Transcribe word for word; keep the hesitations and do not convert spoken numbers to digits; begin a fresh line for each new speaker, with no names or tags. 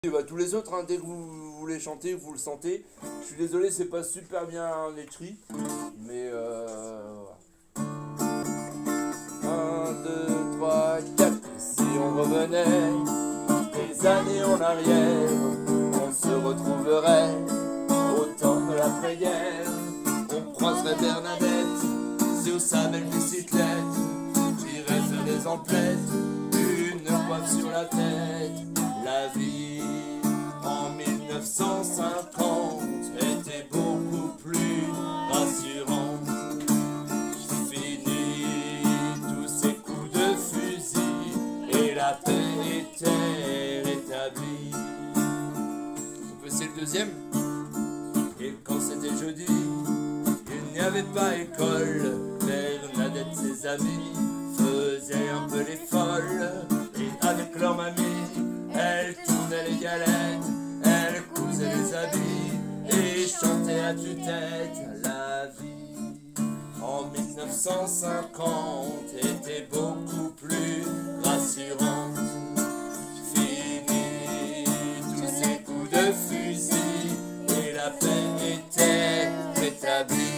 Et bah, tous les autres, hein, dès que vous voulez chanter, vous le sentez. Je suis désolé, c'est pas super bien écrit, mais euh, un, deux, trois, quatre. Si on revenait des années en arrière, on se retrouverait au temps de l'après-guerre. On croiserait Bernadette sur sa belle bicyclette, j'irais faire des emplettes, une coiffe sur la tête. La vie en mille neuf cent cinquante était beaucoup plus rassurante. Fini tous ces coups de fusil et la paix était rétablie. On peut essayer le deuxième. Et quand c'était jeudi, il n'y avait pas école. Bernadette et ses amis faisaient un peu les folles, et avec leur mamie elle tournait les galettes, elle cousait les habits et chantait à tue-tête. La vie en mille neuf cent cinquante était beaucoup plus rassurante. Fini tous ces coups de fusil et la paix était rétablie.